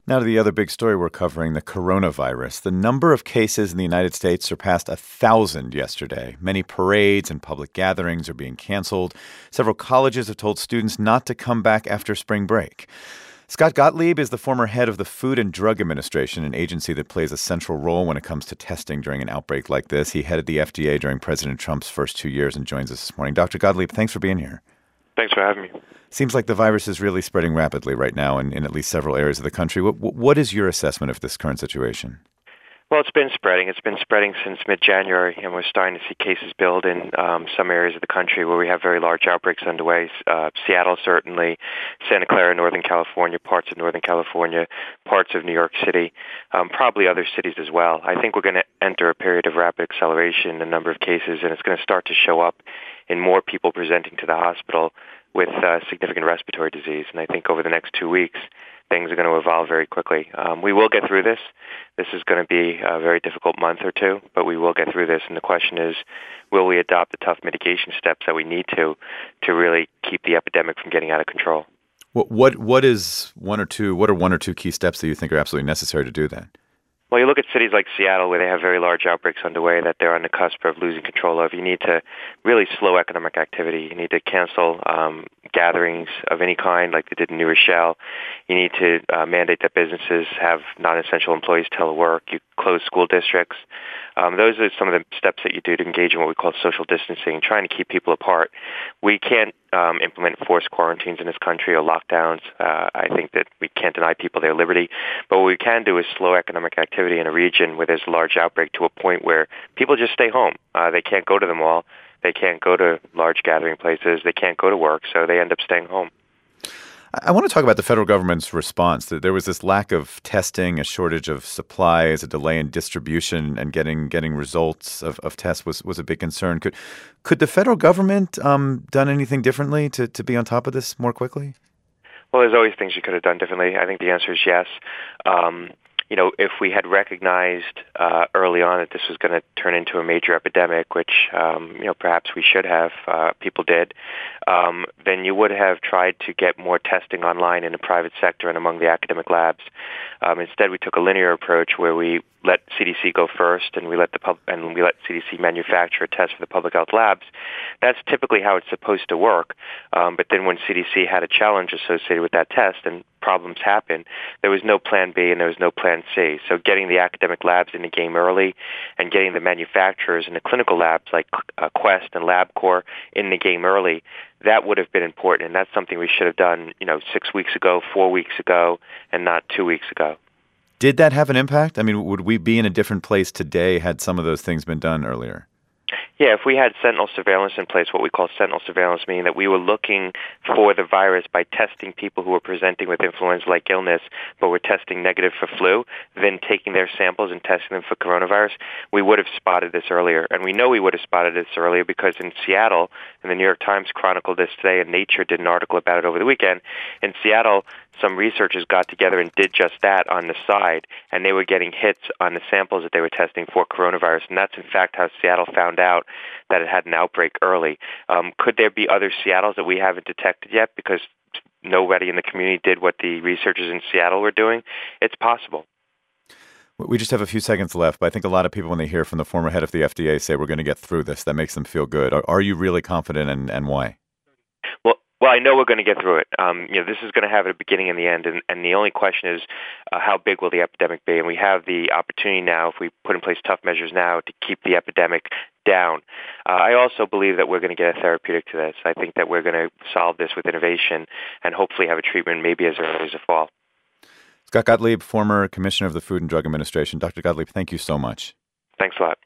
Now to the other big story we're covering, the coronavirus. The number of cases in the United States surpassed 1,000 yesterday. Many parades and public gatherings are being canceled. Several colleges have told students not to come back after spring break. Scott Gottlieb is the former head of the Food and Drug Administration, an agency that plays a central role when it comes to testing during an outbreak like this. He headed the FDA during President Trump's first 2 years and joins us this morning. Dr. Gottlieb, thanks for being here. Thanks for having me. Seems like the virus is really spreading rapidly right now in at least several areas of the country. What is your assessment of this current situation? Well, it's been spreading. It's been spreading since mid-January, and we're starting to see cases build in some areas of the country where we have very large outbreaks underway. Seattle, certainly, Santa Clara, Northern California, parts of Northern California, parts of New York City, probably other cities as well. I think we're going to enter a period of rapid acceleration in the number of cases, and it's going to start to show up in more people presenting to the hospital with significant respiratory disease. And I think over the next 2 weeks, things are going to evolve very quickly. We will get through this. This is going to be a very difficult month or two, but we will get through this. And the question is, will we adopt the tough mitigation steps that we need to really keep the epidemic from getting out of control? What are one or two key steps that you think are absolutely necessary to do that? Well, you look at cities like Seattle where they have very large outbreaks underway that they're on the cusp of losing control of. You need to really slow economic activity. You need to cancel gatherings of any kind like they did in New Rochelle. You need to mandate that businesses have non-essential employees telework. You close school districts. Those are some of the steps that you do to engage in what we call social distancing, trying to keep people apart. We can't implement forced quarantines in this country or lockdowns. I think that we can't deny people their liberty. But what we can do is slow economic activity in a region where there's a large outbreak to a point where people just stay home. They can't go to the mall. They can't go to large gathering places. They can't go to work, so they end up staying home. I want to talk about the federal government's response. There was this lack of testing, a shortage of supplies, a delay in distribution, and getting results of tests was a big concern. Could the federal government done anything differently to be on top of this more quickly? Well, there's always things you could have done differently. I think the answer is yes. If we had recognized early on that this was going to turn into a major epidemic, which, perhaps we should have, people did, then you would have tried to get more testing online in the private sector and among the academic labs. Instead, we took a linear approach where we let CDC go first, and we let CDC manufacture a test for the public health labs. That's typically how it's supposed to work. But then when CDC had a challenge associated with that test and problems happened, there was no plan B and there was no plan C. So getting the academic labs in the game early and getting the manufacturers and the clinical labs like Quest and LabCorp in the game early, that would have been important. And that's something we should have done, 6 weeks ago, 4 weeks ago, and not 2 weeks ago. Did that have an impact? I mean, would we be in a different place today had some of those things been done earlier? Yeah, if we had sentinel surveillance in place, what we call sentinel surveillance, meaning that we were looking for the virus by testing people who were presenting with influenza-like illness, but were testing negative for flu, then taking their samples and testing them for coronavirus, we would have spotted this earlier. And we know we would have spotted this earlier because in Seattle, and the New York Times chronicled this today, and Nature did an article about it over the weekend, in Seattle, some researchers got together and did just that on the side, and they were getting hits on the samples that they were testing for coronavirus. And that's, in fact, how Seattle found out that it had an outbreak early. Could there be other Seattles that we haven't detected yet because nobody in the community did what the researchers in Seattle were doing? It's possible. We just have a few seconds left, but I think a lot of people, when they hear from the former head of the FDA say we're going to get through this, that makes them feel good. Are you really confident, and why? Well, I know we're going to get through it. This is going to have a beginning and the end, and the only question is how big will the epidemic be? And we have the opportunity now, if we put in place tough measures now, to keep the epidemic down. I also believe that we're going to get a therapeutic to this. I think that we're going to solve this with innovation and hopefully have a treatment maybe as early as the fall. Scott Gottlieb, former commissioner of the Food and Drug Administration. Dr. Gottlieb, thank you so much. Thanks a lot.